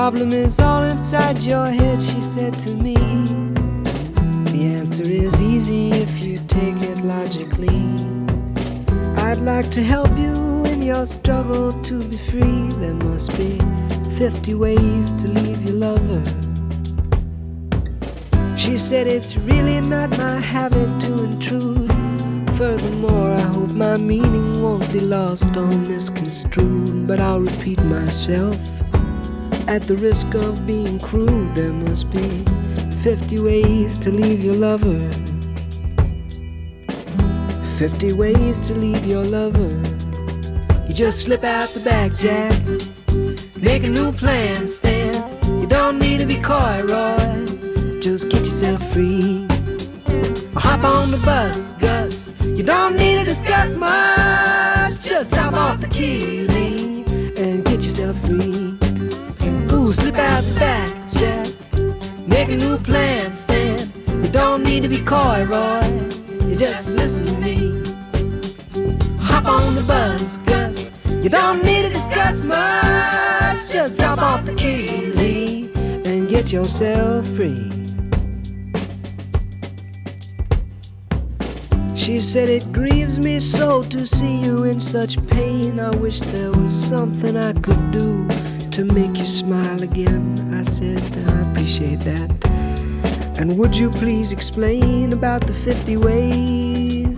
problem is all inside your head, she said to me. The answer is easy if you take it logically. I'd like to help you in your struggle to be free. There must be 50 ways to leave your lover. She said it's really not my habit to intrude. Furthermore, I hope my meaning won't be lost or misconstrued. But I'll repeat myself at the risk of being crude. There must be 50 ways to leave your lover. 50 ways to leave your lover. You just slip out the back, Jack. Make a new plan, Stan. You don't need to be coy, Roy. Just get yourself free. Or hop on the bus, Gus. You don't need to discuss much. Just drop off the key, Lee, and get yourself free. Ooh, slip out the back, Jack. Make a new plan, Stan. You don't need to be coy, Roy. You just listen to me. Hop on the bus, Gus. You don't need to discuss much. Just drop off the key, Lee, and get yourself free. She said, it grieves me so to see you in such pain. I wish there was something I could do to make you smile again. I said, I appreciate that. And would you please explain about the 50 ways?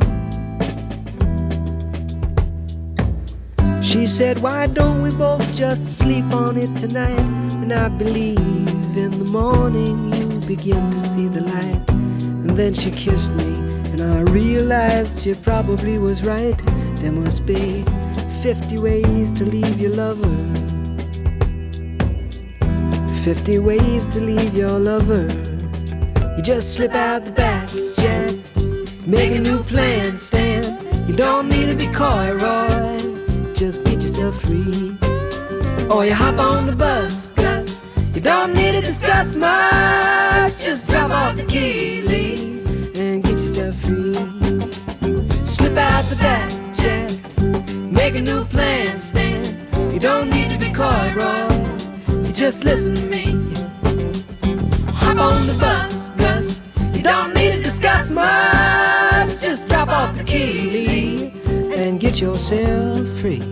She said, why don't we both just sleep on it tonight? And I believe in the morning you begin to see the light. And then she kissed me, and I realized she probably was right. There must be 50 ways to leave your lover. 50 ways to leave your lover. You just slip out the back, Jack. Make a new plan, Stan. You don't need to be coy, Roy. Just get yourself free. Or you hop on the bus, Gus. You don't need to discuss much. Just drop off the key, Lee, and get yourself free. Slip out the back, Jack. Make a new plan, Stan. You don't need to be coy, Roy. You just listen to me. Hop on the bus, Gus. You don't need to discuss much. Just drop off the key, Lee, and get yourself free.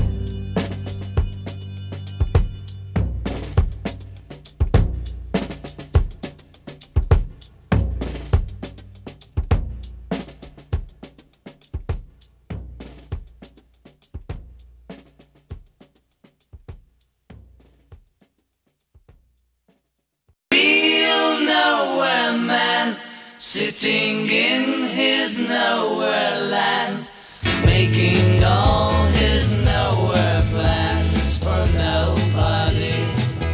Sitting in his nowhere land, making all his nowhere plans for nobody.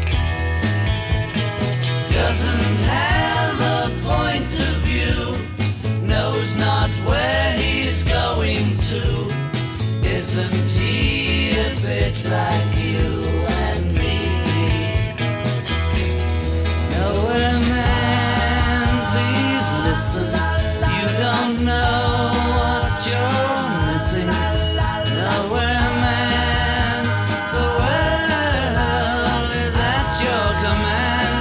Doesn't have a point of view, knows not where he's going to. Isn't he a bit like you and me? Nowhere man, please listen. You don't know what you're missing. Nowhere man, the world is at your command.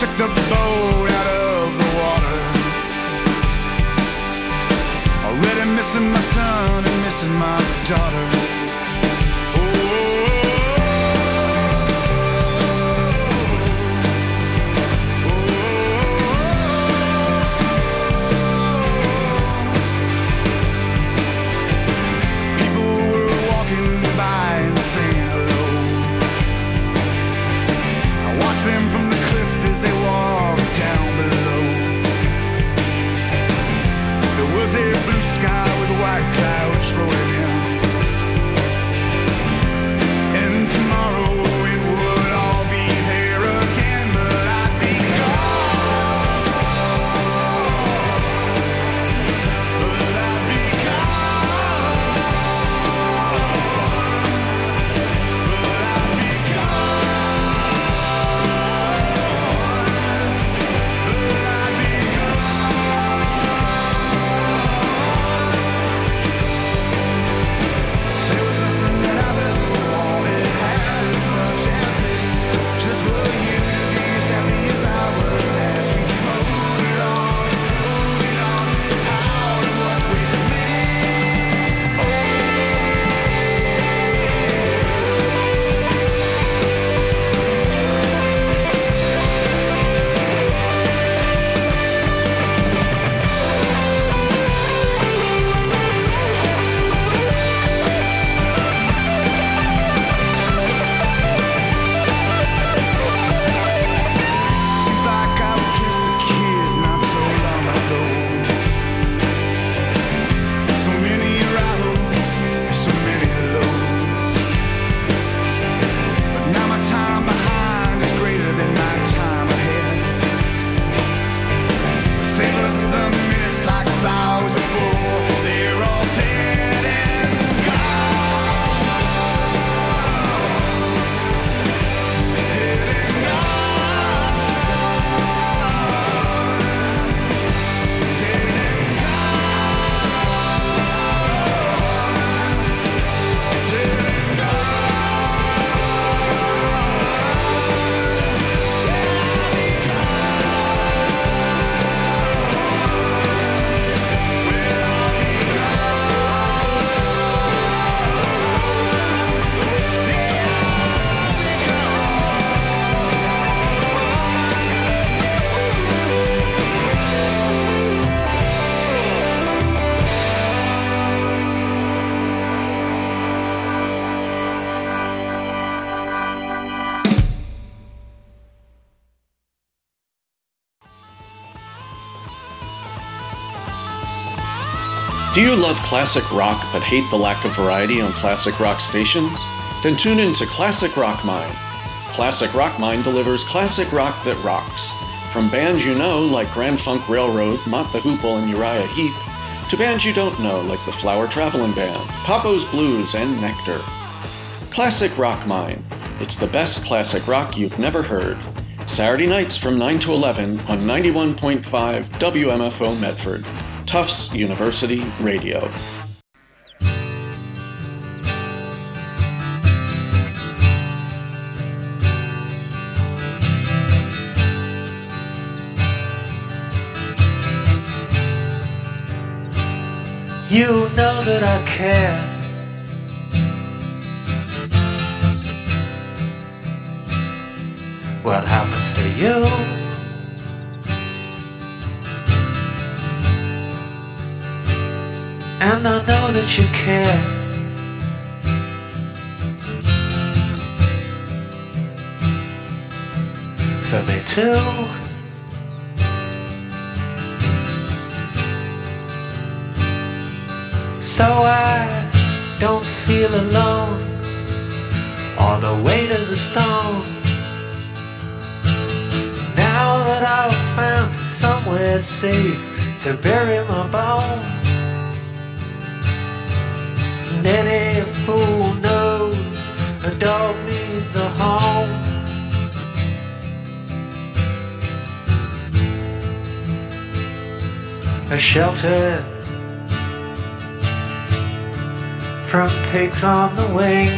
took the boat out of the water. Already missing my son and missing my daughter. Them from the cliff as they walked down below. There was a blue sky with white clouds rolling in, and tomorrow it would all be there again, but I'd be gone. But I'd be gone. But I'd be gone. Do you love classic rock but hate the lack of variety on classic rock stations? Then tune in to Classic Rock Mind. Classic Rock Mind delivers classic rock that rocks. From bands you know like Grand Funk Railroad, Mott the Hoople, and Uriah Heep, to bands you don't know like the Flower Traveling Band, Papo's Blues, and Nectar. Classic Rock Mind. It's the best classic rock you've never heard. Saturday nights from 9 to 11 on 91.5 WMFO Medford. Tufts University Radio. You know that I care. What happens to you? And I know that you care. For me too. So I don't feel alone on the way to the stone. Now that I've found somewhere safe to bury my bones. And any fool knows a dog needs a home. A shelter from pigs on the wing.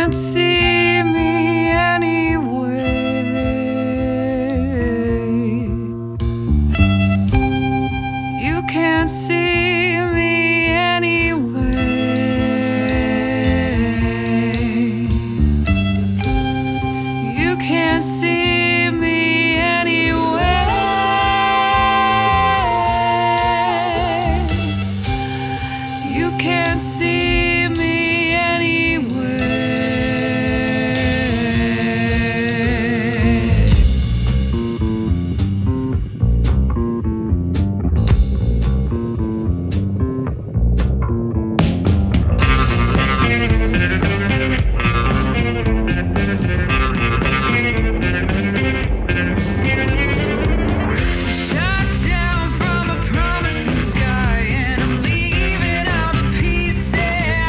can't see me anyway. You can't see me anyway. You can't see me anyway. You can't see me anyway. Shot down from a promising sky, and I'm leaving all the pieces.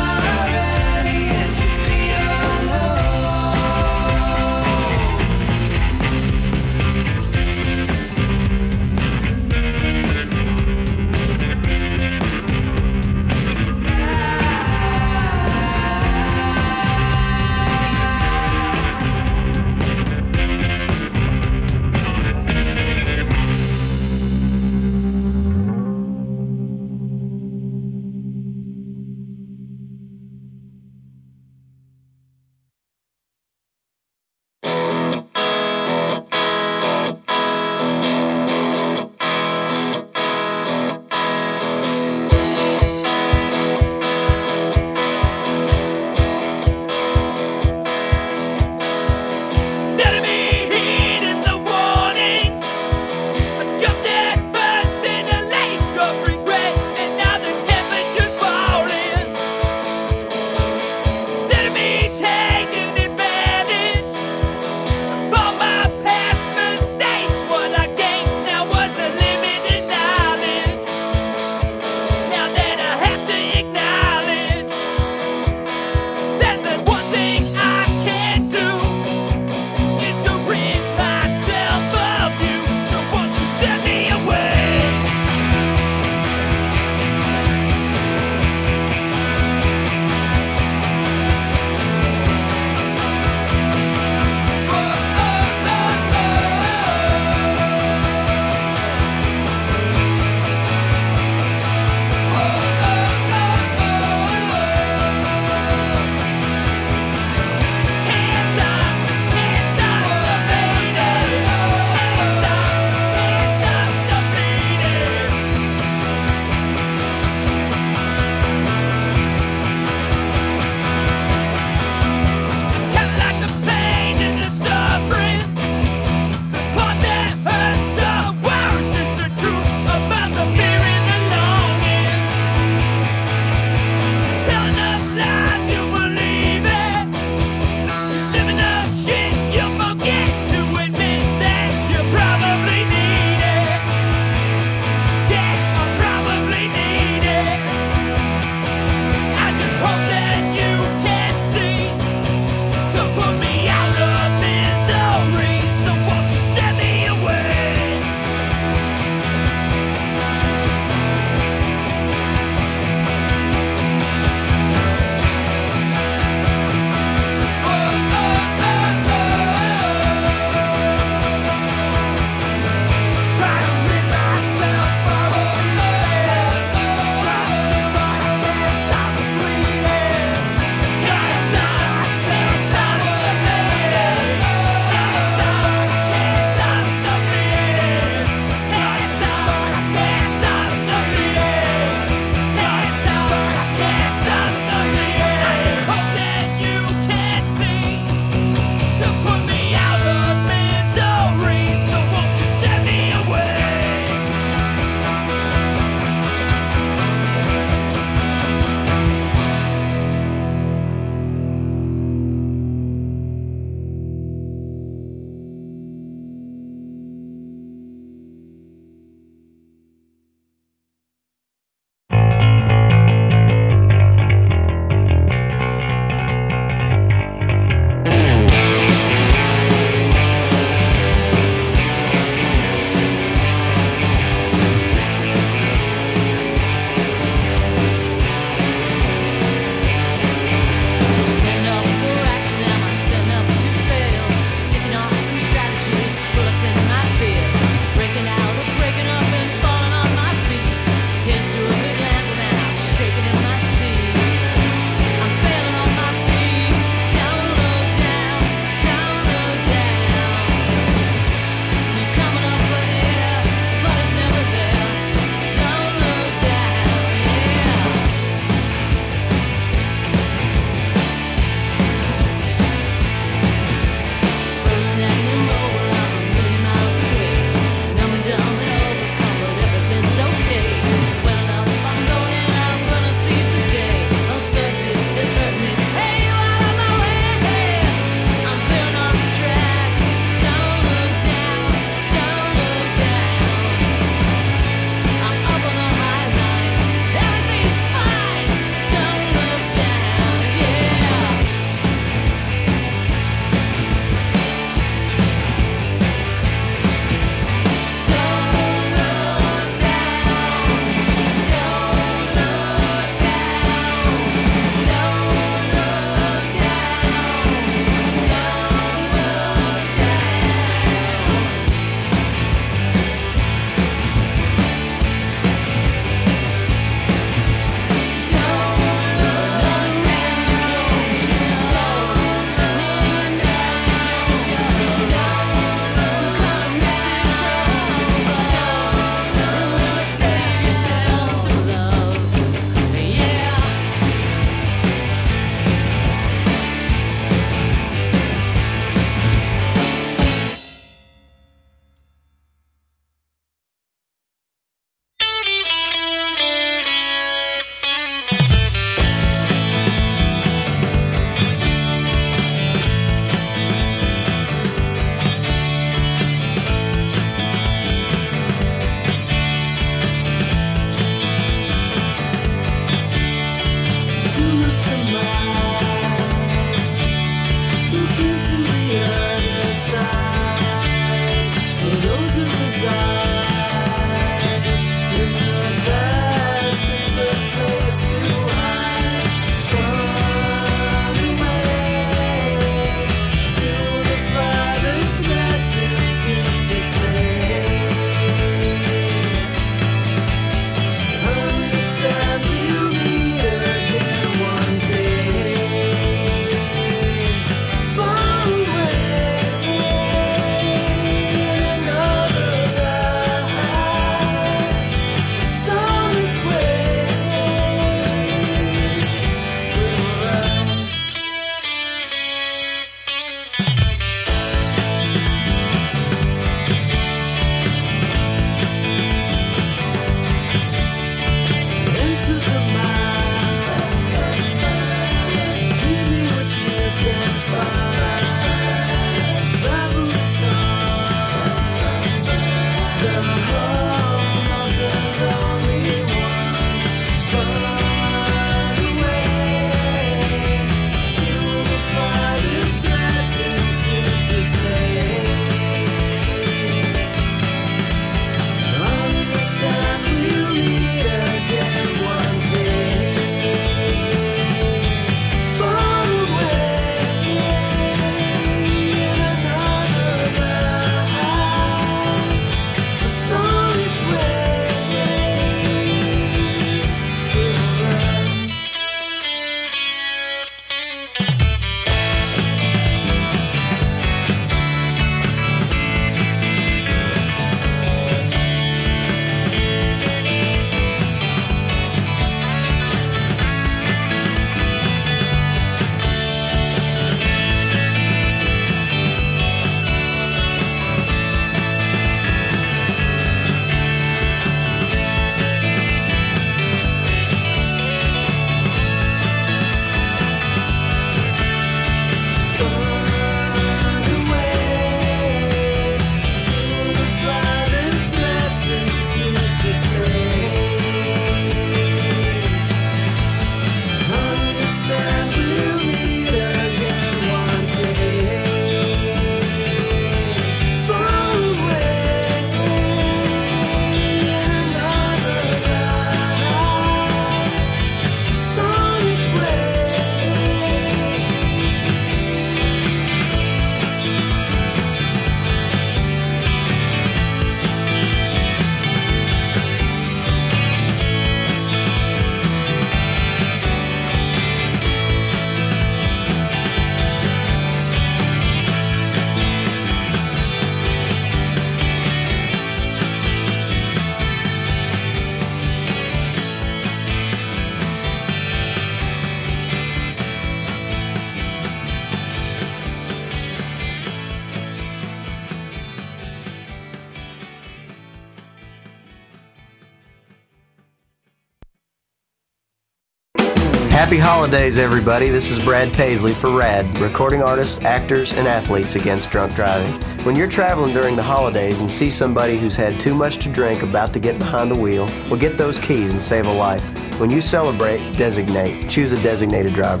Happy holidays, everybody. This is Brad Paisley for RAD, recording artists, actors, and athletes against drunk driving. When you're traveling during the holidays and see somebody who's had too much to drink about to get behind the wheel, well, get those keys and save a life. When you celebrate, designate. Choose a designated driver.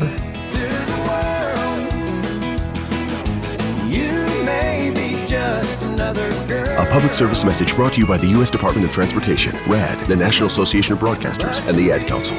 A public service message brought to you by the U.S. Department of Transportation, RAD, the National Association of Broadcasters, and the Ad Council.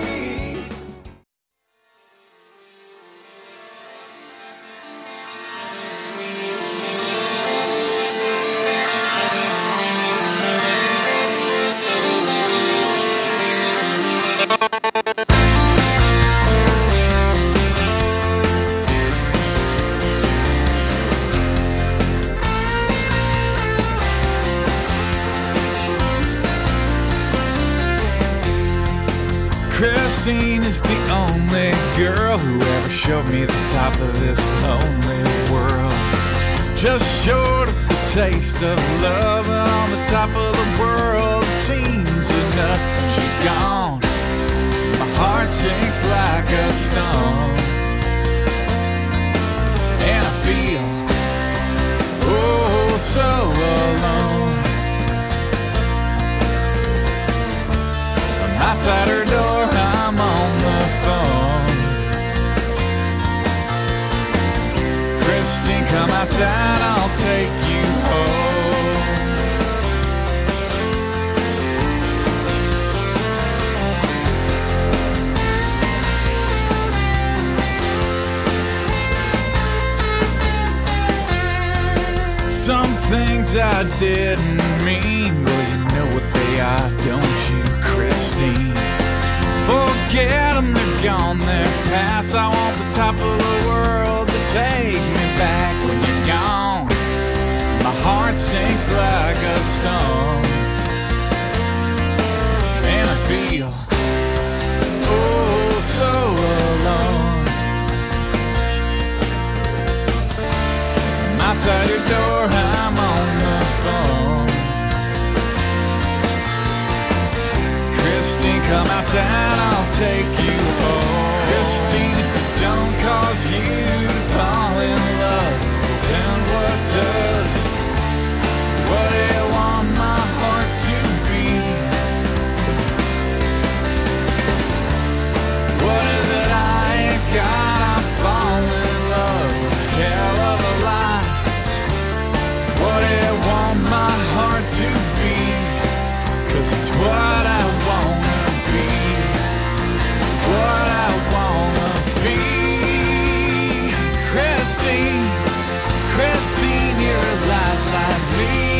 Christine is the only girl who ever showed me the top of this lonely world. Just short of the taste of love, and on the top of the world it seems enough. She's gone, my heart sinks like a stone, and I feel oh so alone. I'm outside her door, I'm on the phone. Christine, come outside, I'll take you home. Some things I didn't mean, well, you know what they are, don't you, Christine? Forget them, they're gone, they're past. I want the top of the world to take me back. When you're gone, my heart sinks like a stone, and I feel oh so alone. I'm outside your door, I'm on the phone. Christine, come outside, I'll take you home. Christine, if it don't cause you to fall in love, then what does? What do you want my heart to be? What is it I ain't got? I fall in love, hell of a lie. What do you want my heart to be? 'Cause it's what I wanna be, what I wanna be. Christine, Christine, you're a lot like me.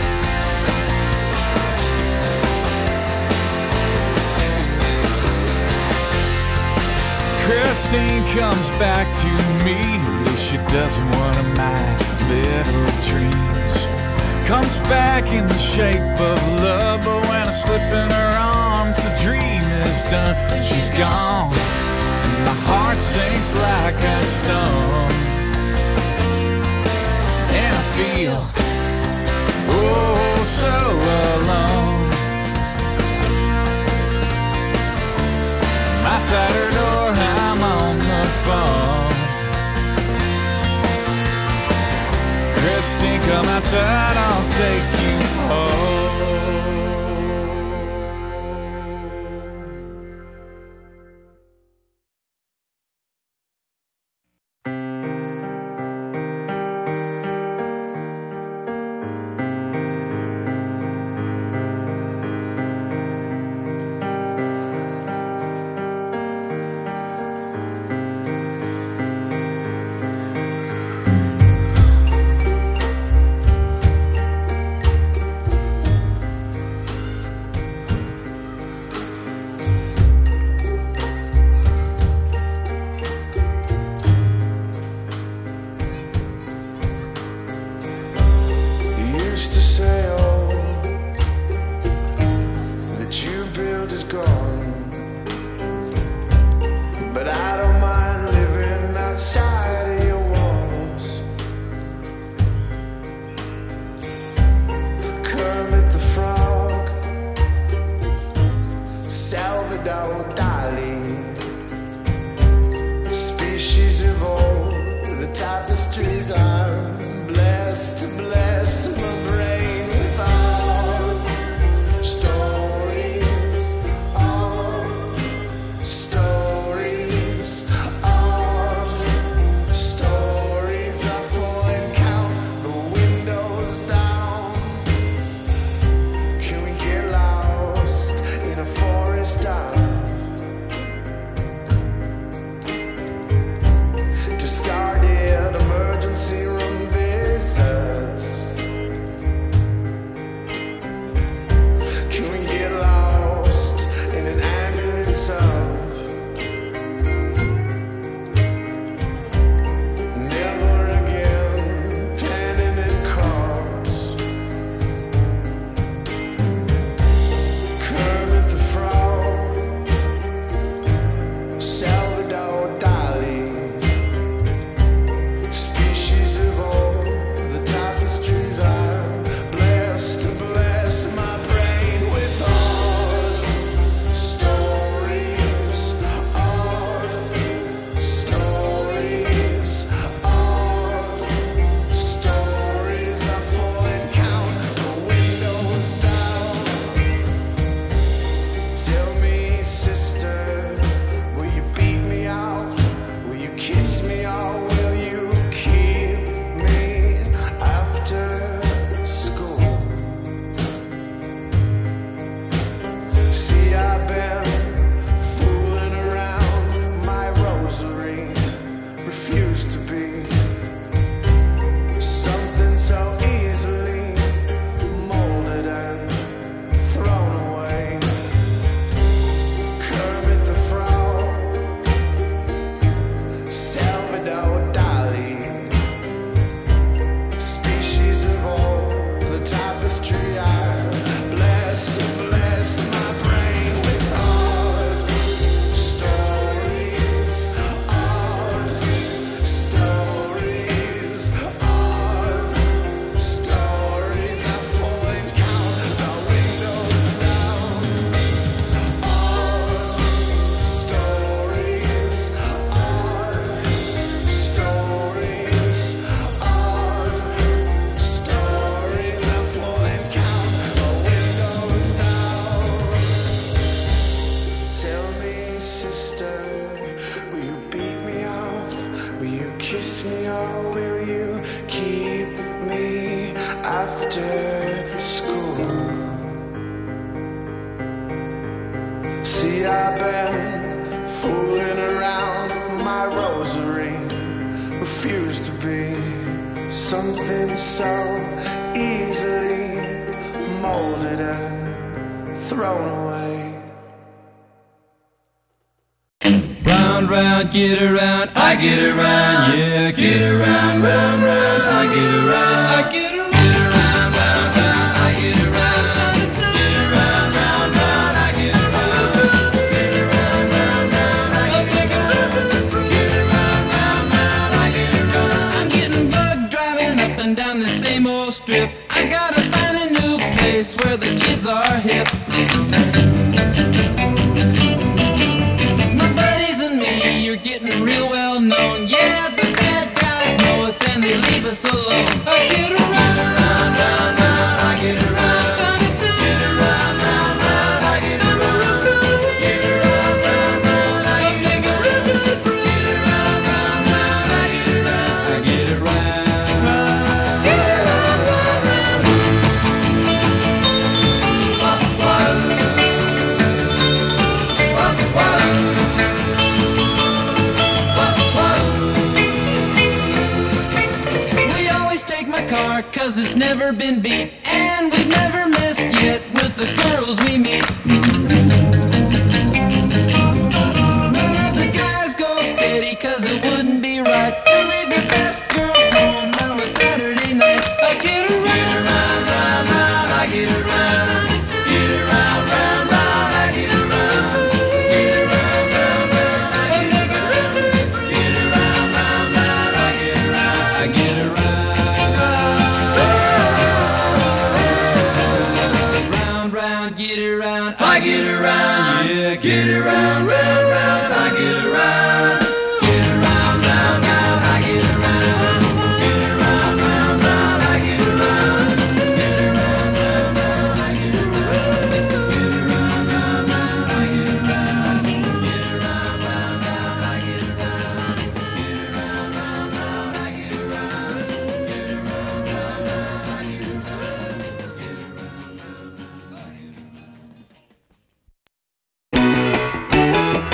Christine comes back to me, at least she doesn't one of my little dreams. Comes back in the shape of love, but when I slip in her arms, the dream is done. She's gone, and my heart sinks like a stone, and I feel oh so alone. I'm outside her door, I'm on the phone. Christine, come outside, I'll take you home. after school. See, I've been fooling around with my rosary. Refuse to be something so easily molded and thrown away. Round, round, get around, I get around, yeah, get around, round, round, I get around, I get around, get around, round, round, I get around, get around, round, round, I get around, get around, round, round, I get around, get around, round, round, I get around. I'm getting bugged driving up and down the same old strip. I gotta find a new place where the kids are hip. You're getting real well known. Yeah, the bad guys know us and they leave us alone. I get around, round, round, round, I get around. Get around, round, round, I get around. Get around, round, round, I get around. Get around, round, round, I get around. I get around. Get around, round, round. Car, 'cause it's never been beat, and we've never missed yet with the girls we meet. None of the guys go steady, 'cause it wouldn't be right to leave your best girl home on a Saturday night. I get around, round, round, round, I get around. Get around, round, round, I get around. Get around, round, round, I get around. Get around, round, round, I get around. I get around. Get around, I get around, yeah, get around, round, round, I get around. Get around, round, round, I get around. Get around, round, round, I get around. Get around, round, round, I get around. Get around, round, round, I get around. Get around, round, round, I get around. Get around, round, round, I get around. Get around, round, round, I get around.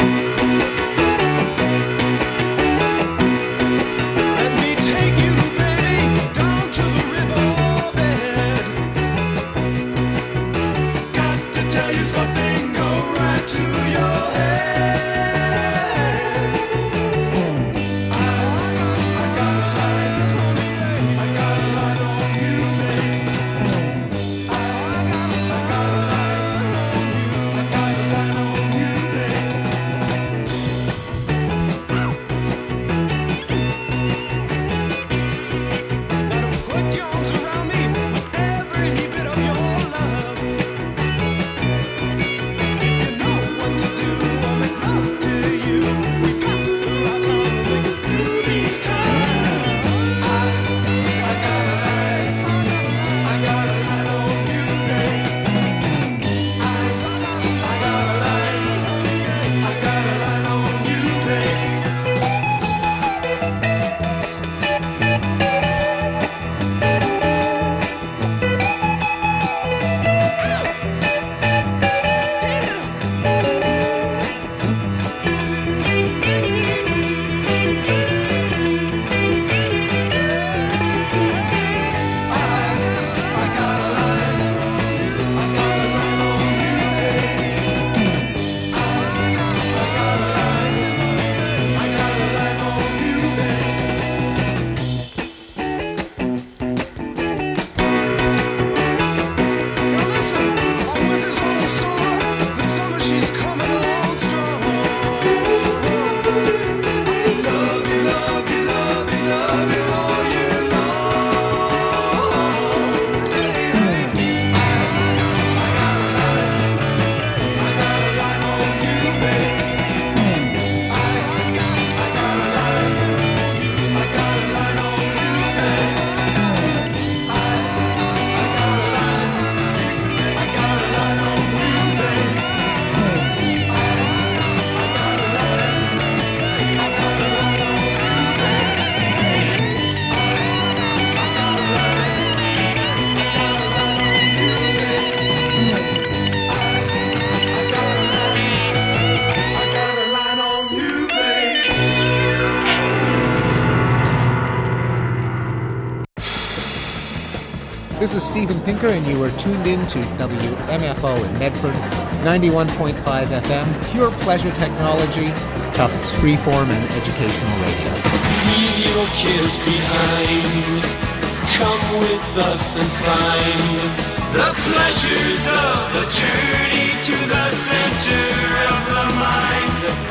This is Steven Pinker, and you are tuned in to WMFO in Medford, 91.5 FM, pure pleasure technology, Tufts freeform and educational radio. Leave your kids behind. Come with us and find the pleasures of a journey to the center of the mind.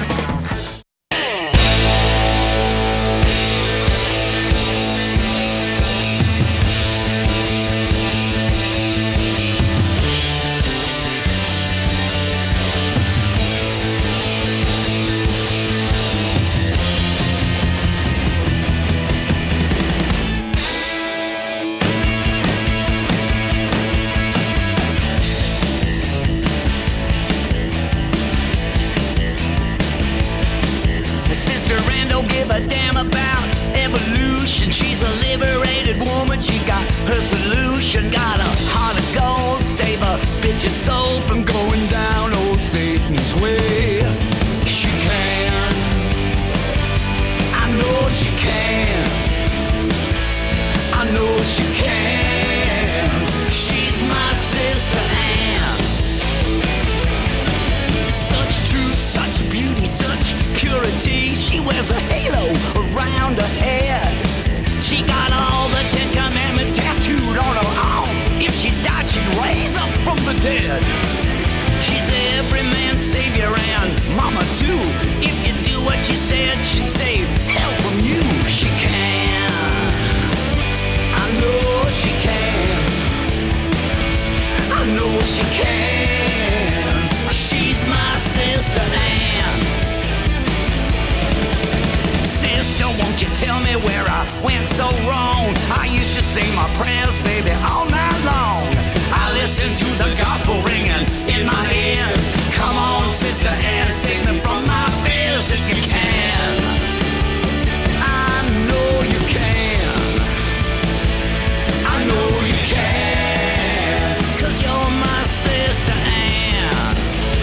She's a liberated woman, she got her solution. Got a heart of gold, save a bitch's soul from going down old Satan's way. She can, I know she can, I know she can. She's my sister Ann. Such truth, such beauty, such purity. She wears a halo around her head. She got all the 10 Commandments tattooed on her arm. If she died, she'd raise up from the dead. She's every man's savior and mama too. If you do what she said, she'd save hell from you. She can, I know she can, I know she can. She's my sister Ann. Sister, won't you tell me where I went so wrong? I used to sing my prayers, baby, all night long. I listened to the gospel ringing in my ears. Come on, Sister Ann, save me from my fears if you can. I know you can, I know you can, 'cause you're my sister Ann.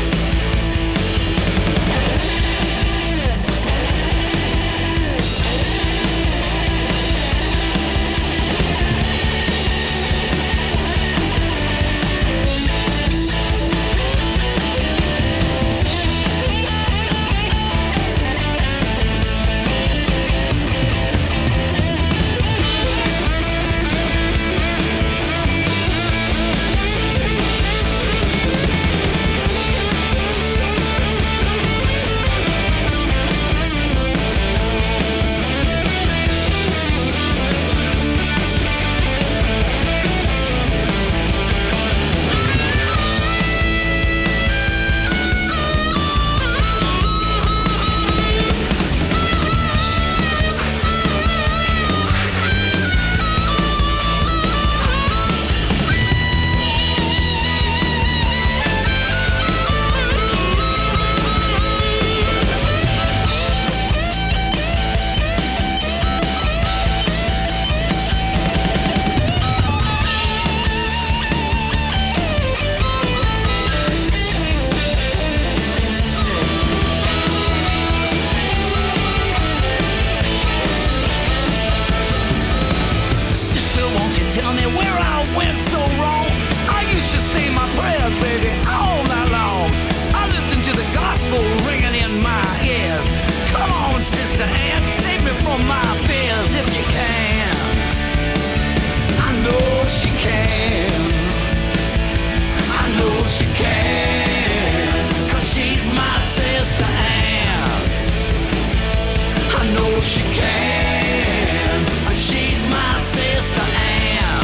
She can, she's my sister Ann.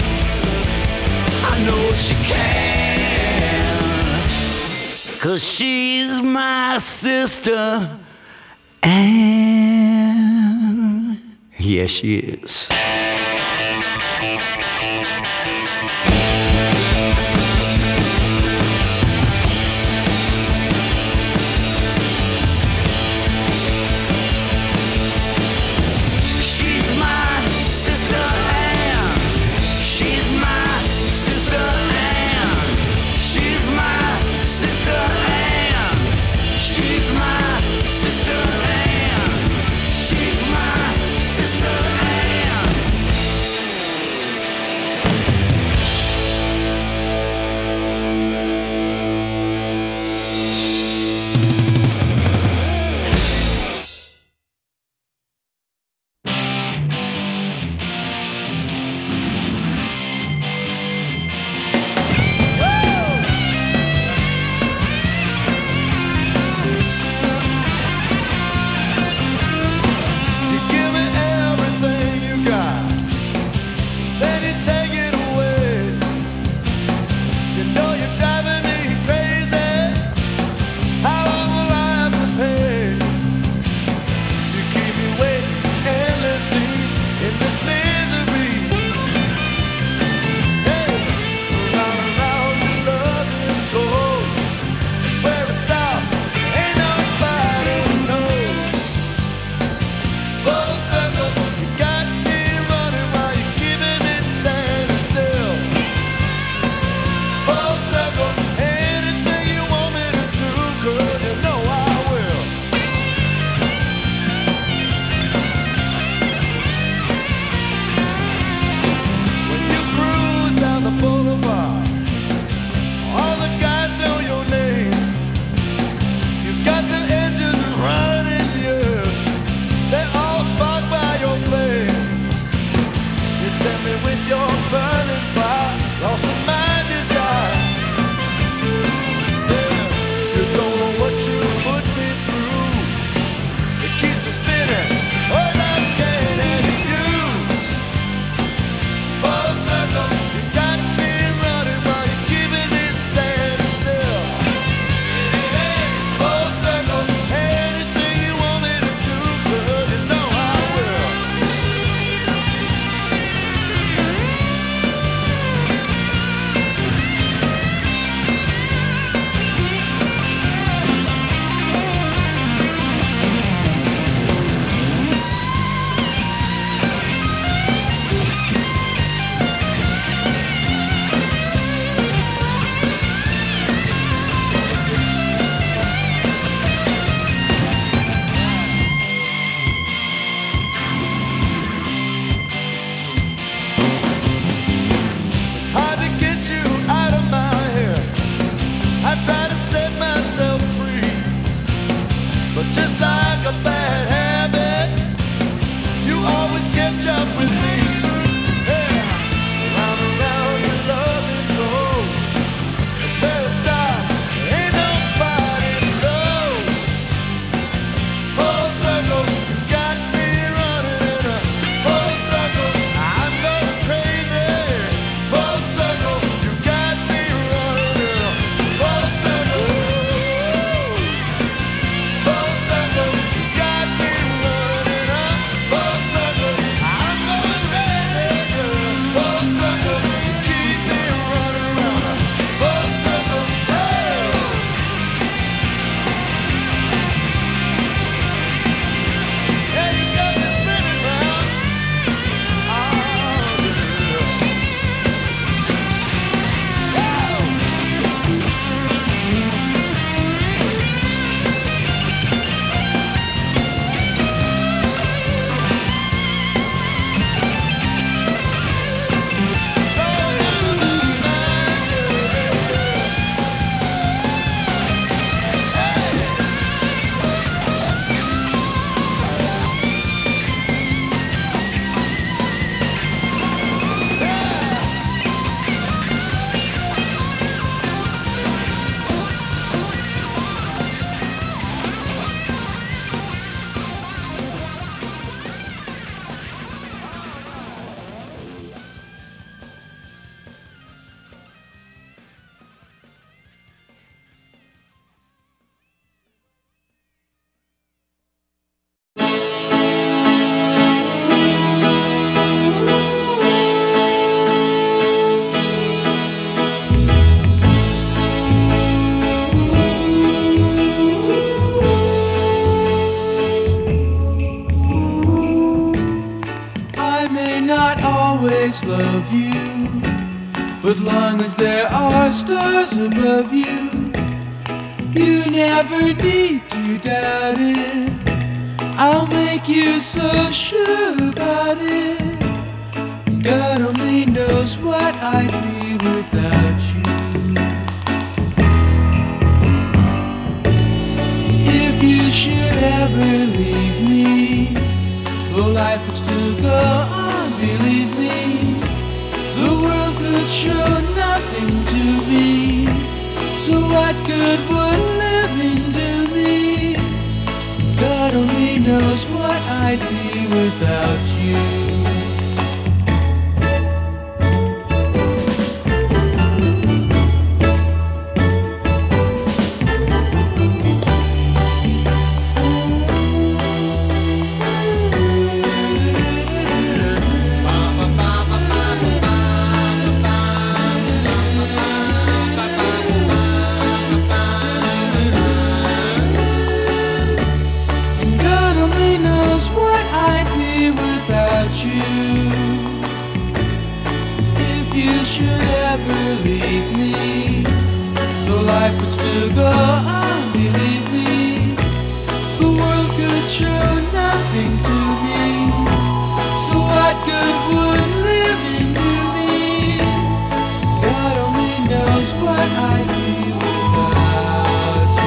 I know she can, 'cause she's my sister Ann. Yes, she is. you. But long as there are stars above you, you never need to doubt it. I'll make you so sure about it. God only knows what I'd be without you. If you should ever leave me, though life would still go on, believe me, the world could show nothing to me. So what good would living do me? God only knows what I'd be without you. Leave me, though life would still go on, believe me, the world could show nothing to me. So what good would living do me? God only knows what I'd be without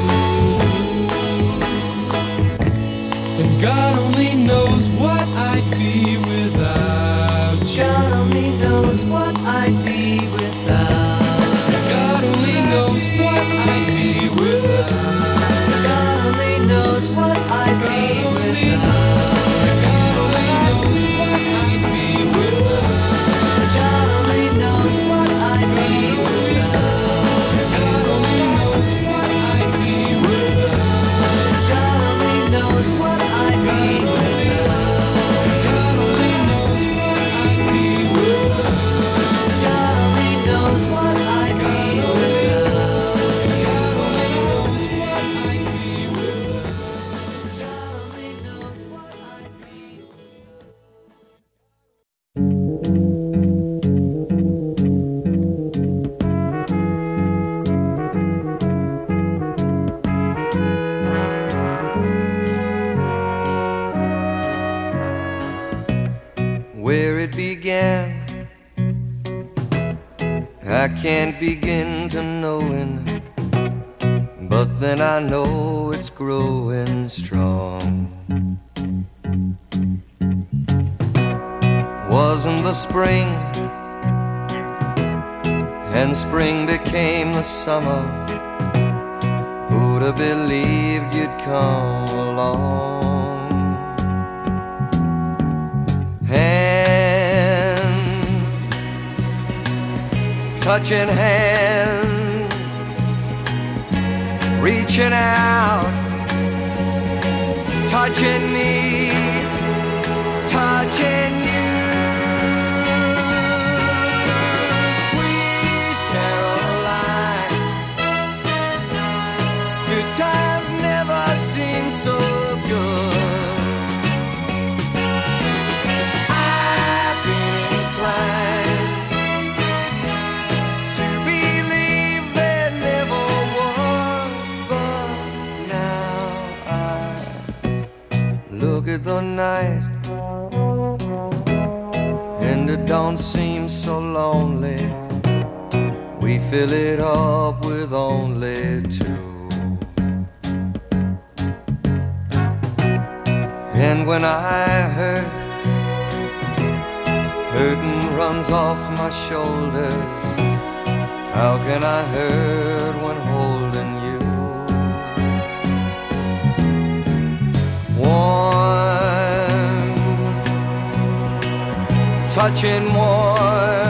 you. And God only knows what I'd be without you. God only knows what I'd be without. God only knows what I'd be without. God only knows what I'd be without. God only knows what I'd be without. God only knows what I'd be without. God only knows what I'd be without. God only knows what I'd be without. God only knows what I'd be without. God only knows what I'd be Where it began, I can't begin to knowing, but then I know it's growing strong. Wasn't the spring, and spring became the summer. Who'd have believed you'd come along? Touching hands, reaching out, touching me, touching you. Sweet Caroline, good times never seem so good. I've been inclined at the night, and it don't seem so lonely. We fill it up with only two. And when I hurt, hurting runs off my shoulders. How can I hurt when holding you? Touching warm,